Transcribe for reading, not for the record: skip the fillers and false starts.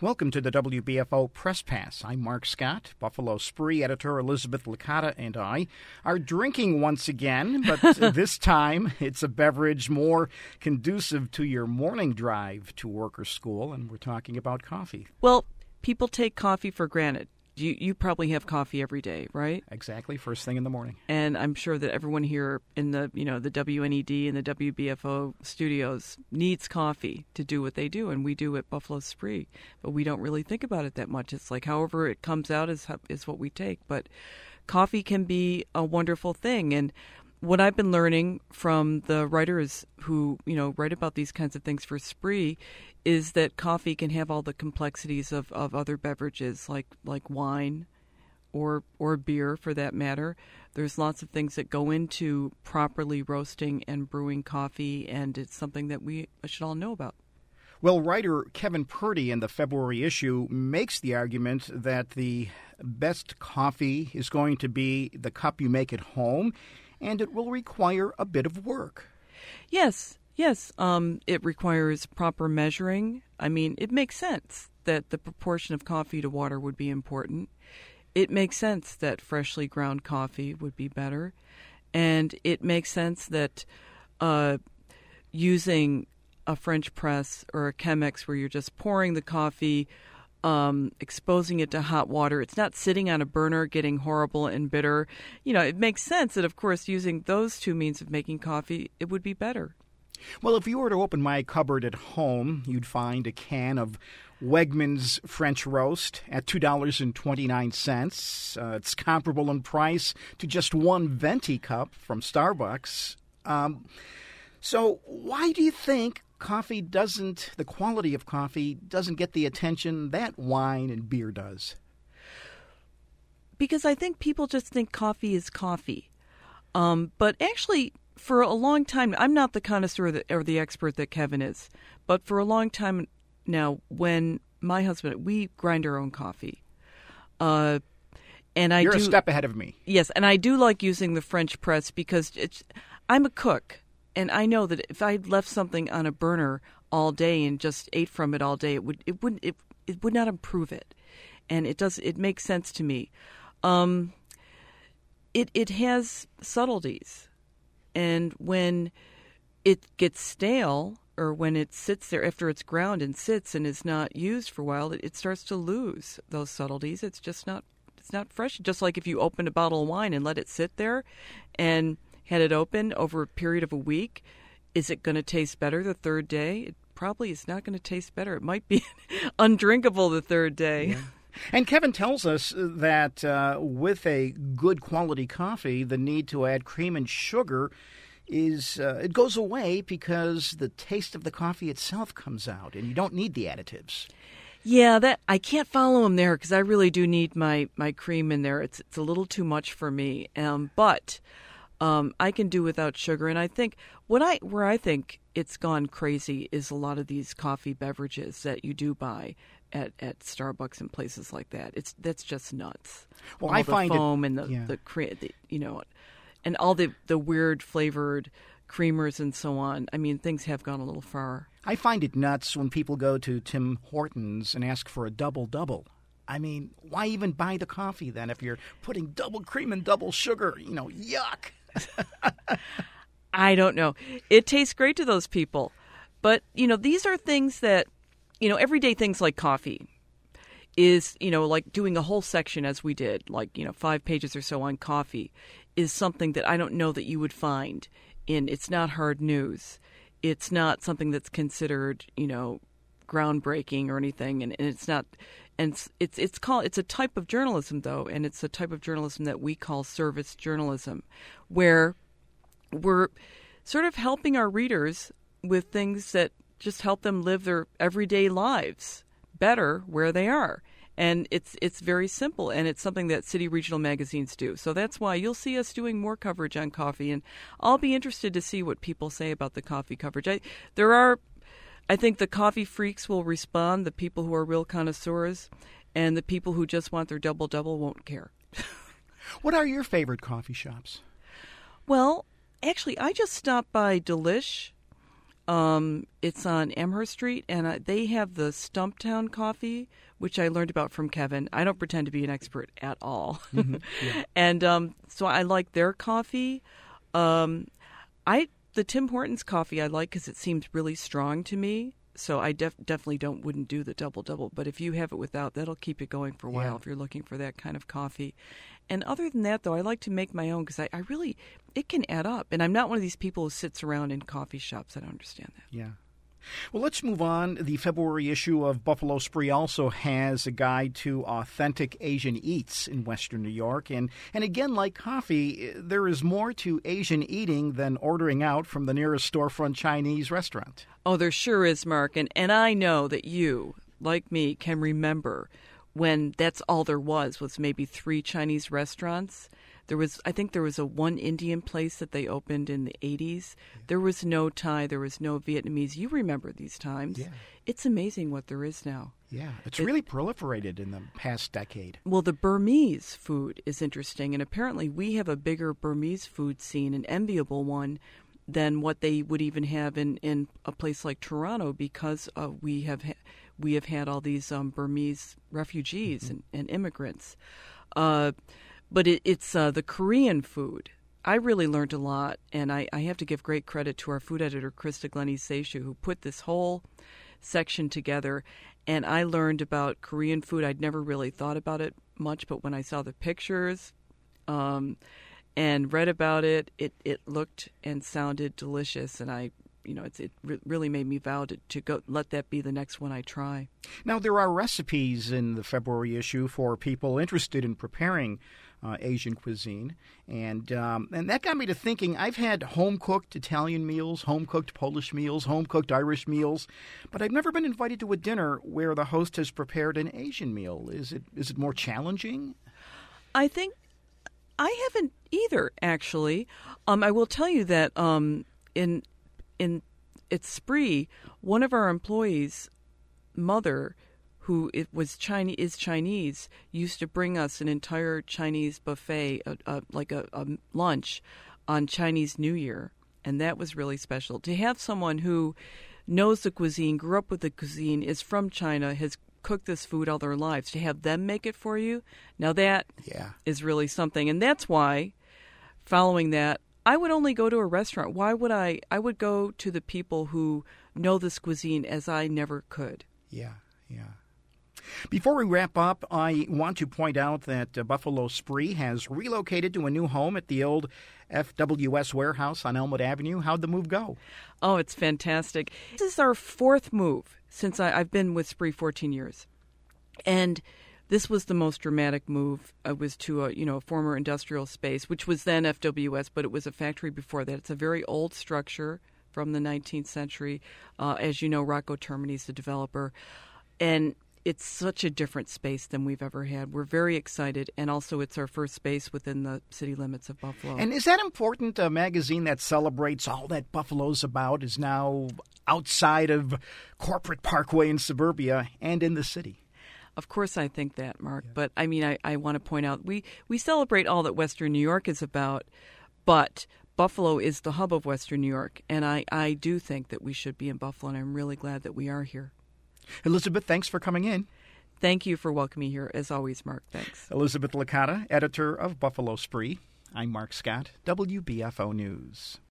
Welcome to the WBFO Press Pass. I'm Mark Scott. Buffalo Spree editor Elizabeth Licata and I are drinking once again, but this time it's a beverage more conducive to your morning drive to work or school, and we're talking about coffee. Well, people take coffee for granted. You probably have coffee every day, right? Exactly, first thing in the morning. And I'm sure that everyone here in the WNED and the WBFO studios needs coffee to do what they do, and we do at Buffalo Spree. But we don't really think about it that much. It's like however it comes out is what we take. But coffee can be a wonderful thing, and what I've been learning from the writers who, write about these kinds of things for Spree is that coffee can have all the complexities of other beverages like wine or beer for that matter. There's lots of things that go into properly roasting and brewing coffee, and it's something that we should all know about. Well, writer Kevin Purdy in the February issue makes the argument that the best coffee is going to be the cup you make at home, and it will require a bit of work. Yes. It requires proper measuring. I mean, it makes sense that the proportion of coffee to water would be important. It makes sense that freshly ground coffee would be better. And it makes sense that using a French press or a Chemex where you're just pouring the coffee, exposing it to hot water. It's not sitting on a burner getting horrible and bitter. It makes sense that, of course, using those two means of making coffee, it would be better. Well, if you were to open my cupboard at home, you'd find a can of Wegmans French Roast at $2.29. It's comparable in price to just one venti cup from Starbucks. So why do you think the quality of coffee doesn't get the attention that wine and beer does? Because I think people just think coffee is coffee. But actually, for a long time, I'm not the connoisseur or the expert that Kevin is, but for a long time now, when my husband, we grind our own coffee. And You're a step ahead of me. Yes, and I do like using the French press because I'm a cook. And I know that if I left something on a burner all day and just ate from it all day, it would not improve it. And it makes sense to me. It has subtleties. And when it gets stale, or when it sits there after it's ground and sits and is not used for a while, it starts to lose those subtleties. It's not fresh. Just like if you open a bottle of wine and let it sit there and had it open over a period of a week, is it going to taste better the third day? It probably is not going to taste better. It might be undrinkable the third day. Yeah. And Kevin tells us that with a good quality coffee, the need to add cream and sugar it goes away because the taste of the coffee itself comes out, and you don't need the additives. Yeah, that I can't follow him there because I really do need my cream in there. It's a little too much for me, but I can do without sugar. And I think where I think it's gone crazy is a lot of these coffee beverages that you do buy at Starbucks and places like that. That's just nuts. Well, all I the find foam and the cream, and all the weird flavored creamers and so on. I mean, things have gone a little far. I find it nuts when people go to Tim Hortons and ask for a double-double. I mean, why even buy the coffee then if you're putting double cream and double sugar? Yuck. I don't know. It tastes great to those people. But, these are things that, everyday things like coffee is, like doing a whole section as we did, like, 5 pages or so on coffee is something that I don't know that you would find it's not hard news. It's not something that's considered, groundbreaking or anything. And it's not, and it's a type of journalism though. And it's a type of journalism that we call service journalism, where we're sort of helping our readers with things that just help them live their everyday lives better where they are. And it's very simple, and it's something that city regional magazines do. So that's why you'll see us doing more coverage on coffee, and I'll be interested to see what people say about the coffee coverage. I think the coffee freaks will respond, the people who are real connoisseurs, and the people who just want their double-double won't care. What are your favorite coffee shops? Well, actually, I just stopped by Delish It's on Amherst Street, and they have the Stumptown coffee, which I learned about from Kevin. I don't pretend to be an expert at all. Mm-hmm. Yeah. And so I like their coffee. The Tim Hortons coffee I like because it seems really strong to me. So I definitely wouldn't do the double. But if you have it without, that'll keep it going for a while if you're looking for that kind of coffee. And other than that, though, I like to make my own because I really, it can add up. And I'm not one of these people who sits around in coffee shops. I don't understand that. Yeah. Well, let's move on. The February issue of Buffalo Spree also has a guide to authentic Asian eats in Western New York. And again, like coffee, there is more to Asian eating than ordering out from the nearest storefront Chinese restaurant. Oh, there sure is, Mark. And I know that you, like me, can remember when that's all there was maybe 3 Chinese restaurants. I think there was one Indian place that they opened in the 80s. There was no Thai, there was no Vietnamese. You remember these times. Yeah. It's amazing what there is now. Yeah, it's really proliferated in the past decade. Well, the Burmese food is interesting, and apparently we have a bigger Burmese food scene, an enviable one, than what they would even have in a place like Toronto because we have had all these Burmese refugees and immigrants. But it's the Korean food. I really learned a lot, and I have to give great credit to our food editor, Krista Glennie-Seishu, who put this whole section together. And I learned about Korean food. I'd never really thought about it much, but when I saw the pictures and read about it, it looked and sounded delicious, and it really made me vow to go let that be the next one I try. Now, there are recipes in the February issue for people interested in preparing Asian cuisine, and that got me to thinking. I've had home-cooked Italian meals, home-cooked Polish meals, home-cooked Irish meals, but I've never been invited to a dinner where the host has prepared an Asian meal. Is it more challenging? I think I haven't either, actually. I will tell you that at Spree, one of our employees' mother, who is Chinese, used to bring us an entire Chinese buffet, like a lunch, on Chinese New Year, and that was really special. To have someone who knows the cuisine, grew up with the cuisine, is from China, has cooked this food all their lives, to have them make it for you, now that is really something. And that's why, following that, I would only go to a restaurant. Why would I? I would go to the people who know this cuisine as I never could. Yeah. Before we wrap up, I want to point out that Buffalo Spree has relocated to a new home at the old FWS warehouse on Elmwood Avenue. How'd the move go? Oh, it's fantastic. This is our 4th move since I've been with Spree 14 years. And this was the most dramatic move. It was to a former industrial space, which was then FWS, but it was a factory before that. It's a very old structure from the 19th century. As you know, Rocco Termini is the developer. And it's such a different space than we've ever had. We're very excited, and also it's our first space within the city limits of Buffalo. And is that important? A magazine that celebrates all that Buffalo's about is now outside of corporate Parkway in suburbia and in the city. Of course I think that, Mark. Yeah. But, I mean, I want to point out, we celebrate all that Western New York is about, but Buffalo is the hub of Western New York, and I do think that we should be in Buffalo, and I'm really glad that we are here. Elizabeth, thanks for coming in. Thank you for welcoming me here, as always, Mark. Thanks. Elizabeth Licata, editor of Buffalo Spree. I'm Mark Scott, WBFO News.